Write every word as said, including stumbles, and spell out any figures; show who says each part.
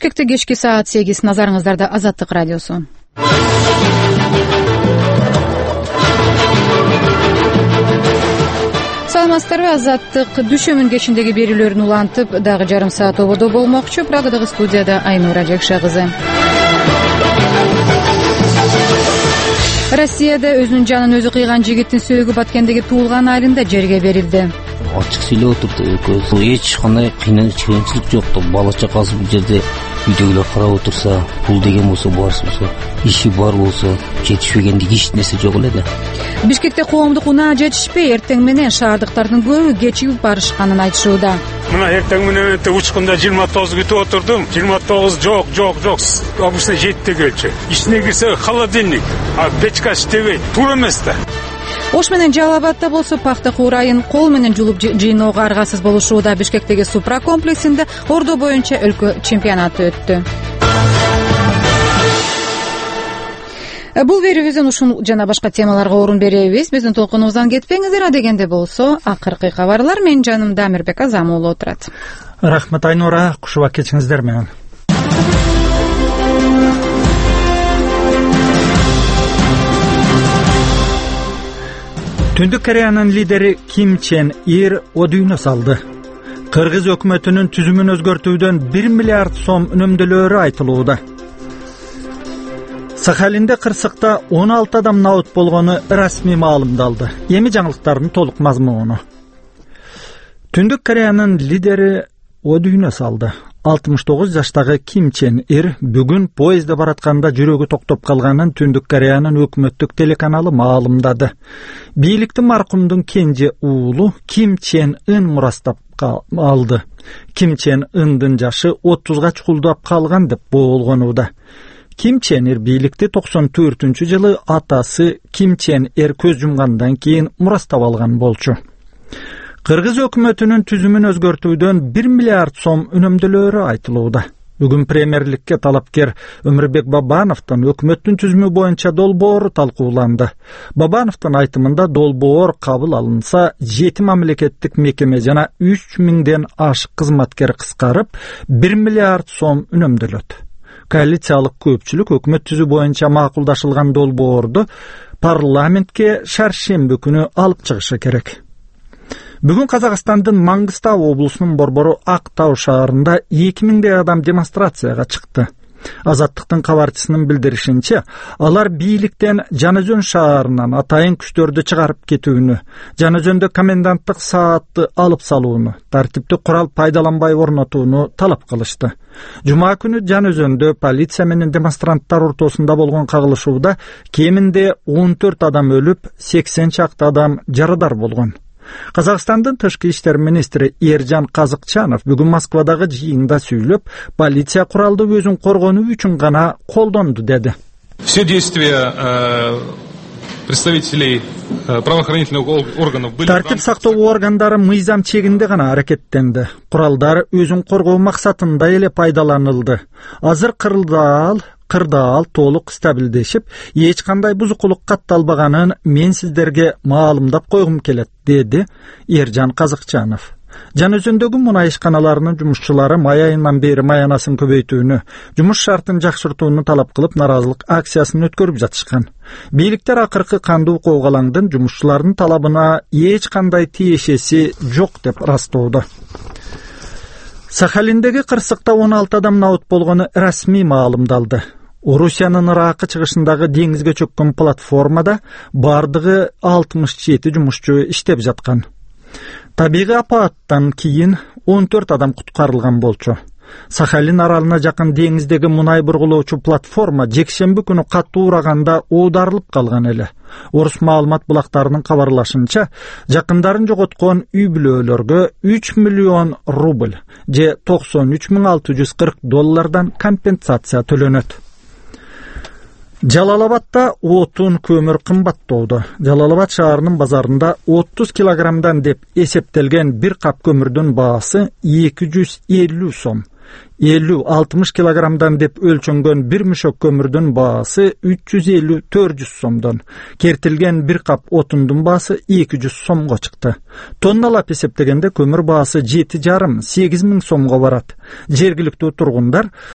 Speaker 1: Бишкекте кечки саат сегиз. Назарыңыздарда Азаттык радиосу. Саламатсыздарбы? Азаттык дүйшөмүн кечиндеги берүүлөрүн улантып, дагы жарым саат ободо болмокчу. Прагадагы студияда Айнура Жакша кызы. Россияда өзүнүн жанын өзү кыйган жигиттин сөөгү Баткендеги туулган айылында жерге берилди.
Speaker 2: Ачык сүйлөп отурду экөөбүз. Эч кандай кыйынчылык жок. Бала чакасы бул жерде үйдөгүлөр карап отурса, пул деген болсо барсы болсо, иши бар болсо, жетишпегендик эч нерсе жок эле да.
Speaker 1: Бишкекте коомдук унаа жетишпей, эртең менен шаардыктардын көбү кечигип барышканын айтышууда.
Speaker 3: Мына эртең менен учкунда жыйырма тогуз күтүп отурдум. жыйырма тогуз жок, жок, жок. Обычно жетиде келчү. Ичине кирсе холодильник, а печка иштебейт. Туура эмес да.
Speaker 1: Ош менен Жалал Абадда болсо пахта куурайын кол менен жулуп жыйноого аргасыз болушууда. Бишкектеги Супра комплексинде ордо боюнча өлкө чемпионаты өттү. Бул берүүбүздөн ушул жана башка темаларга орун беребиз. Биздин толкунубуздан кетпеңиздер. Адегенде болсо акыркы кабарлар. Мен жанымда Амирбек Азам уулу отурат.
Speaker 4: Рахмат Айнура, кушуба кетиңиздер менен. Түндүк Кореянын лидери Ким Чен Ир одүйнө салды. Кыргыз өкмөтүнүн түзүмүн өзгөртүүдөн бир миллиард сом үнөмдөлөрү айтылууда. Сахалинде кырсыкта он алты адам наут болгону расмий маалымдалды. Эми жаңылыктардын толук мазмуну. Түндүк Кореянын лидери одүйнө салды. алтымыш тогуз жаштагы Ким Чен Ир бүгүн поездде баратканда жүрөгү токтоп калганын Түндүк Кореянын өкмөттүк телеканалы маалымдады. Бийликти маркумдун кенже уулу Ким Чен Ын мурастап алды. Ким Чен Ындын жашы отузга чукулдап калган деп болгонууда. Ким Чен Ир бийликти токсон төртүнчү жылы атасы Ким Чен Ир көз жумгандан кийин мурастап алган болчу. Кыргыз өкмөтүнүн түзүмүн өзгөртүүдөн бир миллиард сом үнөмдөлөрү айтылууда. Бүгүн премьерликке талапкер Өмүрбек Бабановдун өкмөттүн түзүмү боюнча долбоору талкууланды. Бабановдун айтымында долбоор кабыл алынса, жети мамлекеттик мекеме жана үч миңден ашык кызматкер кыскарып, бир миллиард сом үнөмдөлөт. Коалициялык көпчүлүк өкмөт түзүү боюнча макулдашылган долбоорду парламентке шаршемби күнү алып чыгышы керек. Бүгүн Казакстандын Маңгыстау облусунун борбору Ак Тау шаарында эки миңдей адам демонстрацияга чыкты. Азаттыктын кабарчысынын билдиришинче, алар бийликтен Жанызөн шаарынан атайын күчтөрдү чыгарып кетүүнү, Жанызөндө коменданттык саатты алып салууну, тартипти курал пайдаланбай орнотууну талап кылышты. Жума күнү Жанызөндө полиция менен демонстранттар ортосунда болгон кагылышууда кеминде он төрт адам өлүп, сексен чакты адам жарадар болгон. Казакстандын тышкы иштер министри Эржан Казыкчанов бүгүн Москвадагы жыйында сүйлөп, полиция куралды өзүн коргонуу үчүн гана колдонду деди.
Speaker 5: Все действия представителей правоохранительных органов были...
Speaker 4: Тартип сактоо органдары мыйзам чегинде гана аракеттенди. Куралдар өзүн коргоо максатында эле пайдаланылды. Азыр кырдаал Кырдаал толук стабилдешип, эч кандай бузукулук катталбаганын мен сиздерге маалымдап койгум келет, деди Эржан Казыкчанов. Жанызөндөгү мунай ишканаларынын жумушчулары май айынан бери маянасын көбөйтүүнү, жумуш шартын жакшыртууну талап кылып наразылык акциясын өткөрүп жатышкан. Бийликтер акыркы кандуу коогалаңдын жумушчулардын талабына эч кандай тиешеси жок деп растоодо. Сахалиндеги кырсыкта он алты адам наут болгону расмий маалымдалды. Орусиянын Иракы чыгышындагы деңизге чөккөн платформада бардыгы алтымыш жети жумушчу иштеп жаткан. Табигый апаттан кийин он төрт адам куткарылган болчу. Сахалин аралына жакын деңиздеги мунай бургулоочу платформа жекшемби күнү катуу ураганда оодарылып калган эле. Орус маалымат булактарынын кабарлашынча, жакындарын жоготкон үй бүлөлөргө үч миллион рубль же токсон үч миң алты жүз кырк доллардан компенсация төлөнөт. Жалал Абадда отун көмүр кымбаттоодо. Жалал Абад шаарынын базарында отуз килограммдан деп эсептелген бир кап көмүрдүн баасы эки жүз элүү сом. элүү алтымыш килограммдан деп өлчөнгөн бир мешок көмүрдүн баасы үч жүз элүү төрт жүз сомдон, кертилген бир кап отундун баасы эки жүз сомго чыкты. Тонналап эсептегенде көмүр баасы жети жарым сегиз миң сомго барат. Жергиликтүү тургундар